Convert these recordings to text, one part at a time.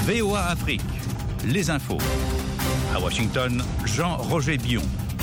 VOA Afrique, les infos. À Washington, Jean-Roger Bion.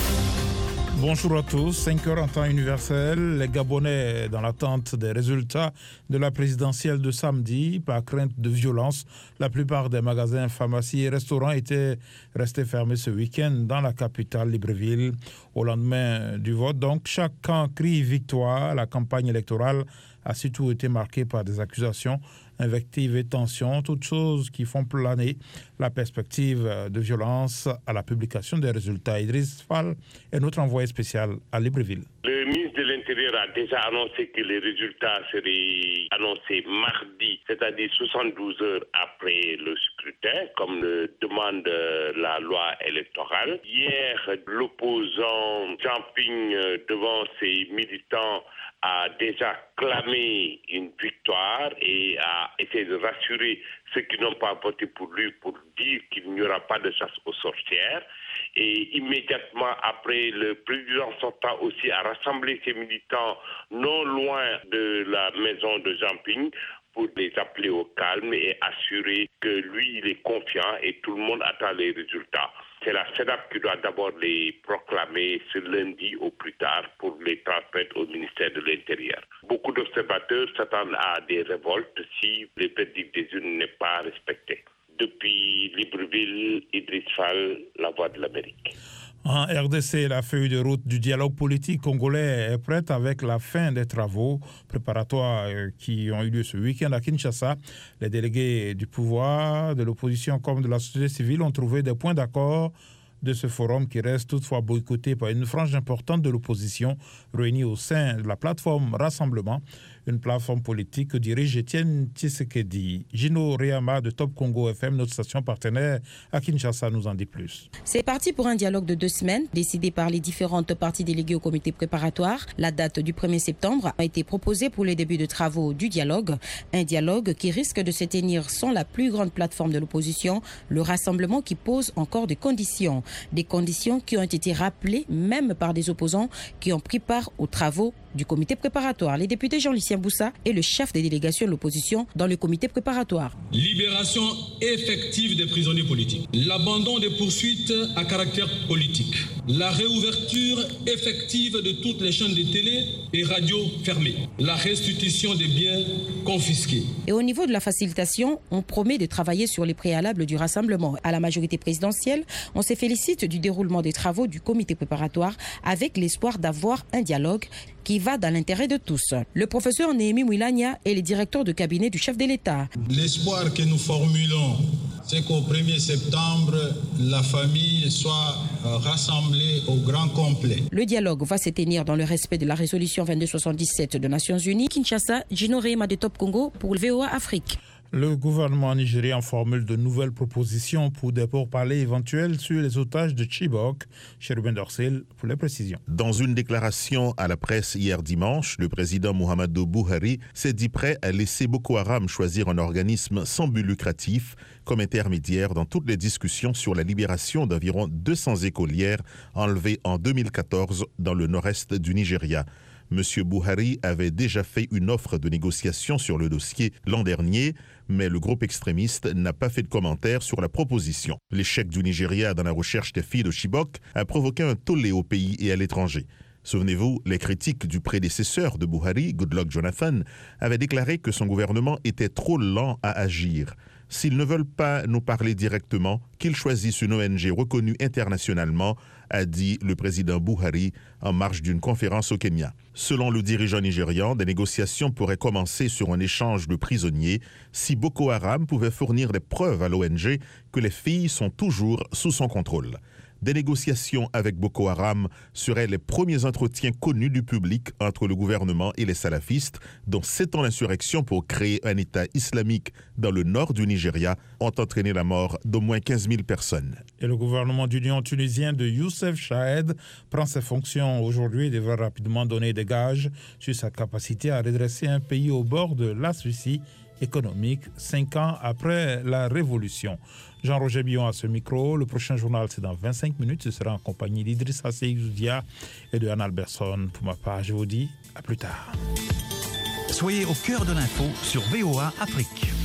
Bonjour à tous, 5 heures en temps universel. Les Gabonais dans l'attente des résultats de la présidentielle de samedi. Par crainte de violence, la plupart des magasins, pharmacies et restaurants étaient restés fermés ce week-end dans la capitale Libreville. Au lendemain du vote, donc, chaque camp crie victoire. La campagne électorale a surtout été marquée par des accusations, invectives et tensions, toutes choses qui font planer la perspective de violence à la publication des résultats. Idriss Fall est notre envoyé spécial à Libreville. Le ministre de l'Intérieur a déjà annoncé que les résultats seraient annoncés mardi, c'est-à-dire 72 heures après le scrutin, comme le demande la loi électorale. Hier, l'opposant Jean Ping, devant ses militants, a déjà clamé une victoire et a essayé de rassurer ceux qui n'ont pas voté pour lui pour dire qu'il n'y aura pas de chasse aux sorcières. Et immédiatement après, le président sortant aussi a rassemblé ses militants non loin de la maison de Jean Ping pour les appeler au calme et assurer que lui, il est confiant et tout le monde attend les résultats. C'est la CEDAP qui doit d'abord les proclamer ce lundi au plus tard pour les transmettre au ministère de l'Intérieur. Beaucoup d'observateurs s'attendent à des révoltes si le verdict des urnes n'est pas respecté. Depuis Libreville, Idriss Fall, la voix de l'Amérique. En RDC, la feuille de route du dialogue politique congolais est prête avec la fin des travaux préparatoires qui ont eu lieu ce week-end à Kinshasa. Les délégués du pouvoir, de l'opposition comme de la société civile ont trouvé des points d'accord de ce forum qui reste toutefois boycotté par une frange importante de l'opposition réunie au sein de la plateforme Rassemblement, une plateforme politique que dirige Étienne Tshisekedi. Gino Reyama de Top Congo FM, notre station partenaire à Kinshasa, nous en dit plus. C'est parti pour un dialogue de 2 semaines, décidé par les différentes parties déléguées au comité préparatoire. La date du 1er septembre a été proposée pour les débuts de travaux du dialogue. Un dialogue qui risque de se tenir sans la plus grande plateforme de l'opposition, le Rassemblement, qui pose encore des conditions. Des conditions qui ont été rappelées même par des opposants qui ont pris part aux travaux du comité préparatoire. Les députés Jean-Lucien Boussa est le chef des délégations de l'opposition dans le comité préparatoire. Libération effective des prisonniers politiques, l'abandon des poursuites à caractère politique, la réouverture effective de toutes les chaînes de télé et radio fermées, la restitution des biens confisqués. Et au niveau de la facilitation, on promet de travailler sur les préalables du rassemblement. À la majorité présidentielle, on se félicite du déroulement des travaux du comité préparatoire avec l'espoir d'avoir un dialogue qui va dans l'intérêt de tous. Le professeur Néhémie Mouilania est le directeur de cabinet du chef de l'État. L'espoir que nous formulons, c'est qu'au 1er septembre, la famille soit rassemblée au grand complet. Le dialogue va se tenir dans le respect de la résolution 2277 des Nations Unies. Kinshasa, Gino Reyma de Top Congo pour le VOA Afrique. Le gouvernement nigérien formule de nouvelles propositions pour des pourparlers éventuels sur les otages de Chibok. Cherubin Dorsel pour les précisions. Dans une déclaration à la presse hier dimanche, le président Muhammadu Buhari s'est dit prêt à laisser Boko Haram choisir un organisme sans but lucratif comme intermédiaire dans toutes les discussions sur la libération d'environ 200 écolières enlevées en 2014 dans le nord-est du Nigeria. M. Buhari avait déjà fait une offre de négociation sur le dossier l'an dernier, mais le groupe extrémiste n'a pas fait de commentaires sur la proposition. L'échec du Nigeria dans la recherche des filles de Chibok a provoqué un tollé au pays et à l'étranger. Souvenez-vous, les critiques du prédécesseur de Buhari, Goodluck Jonathan, avaient déclaré que son gouvernement était trop lent à agir. S'ils ne veulent pas nous parler directement, qu'ils choisissent une ONG reconnue internationalement, a dit le président Buhari en marge d'une conférence au Kenya. Selon le dirigeant nigérian, des négociations pourraient commencer sur un échange de prisonniers si Boko Haram pouvait fournir des preuves à l'ONG que les filles sont toujours sous son contrôle. Des négociations avec Boko Haram seraient les premiers entretiens connus du public entre le gouvernement et les salafistes, dont 7 ans d'insurrection pour créer un État islamique dans le nord du Nigeria ont entraîné la mort d'au moins 15 000 personnes. Et le gouvernement d'union tunisien de Youssef Chahed prend ses fonctions aujourd'hui et devrait rapidement donner des gages sur sa capacité à redresser un pays au bord de l'asphyxie économique 5 ans après la révolution. Jean-Roger Bion à ce micro. Le prochain journal, c'est dans 25 minutes. Ce sera en compagnie d'Idrissa Seydoudia et de Anne Alberson. Pour ma part, je vous dis à plus tard. Soyez au cœur de l'info sur VOA Afrique.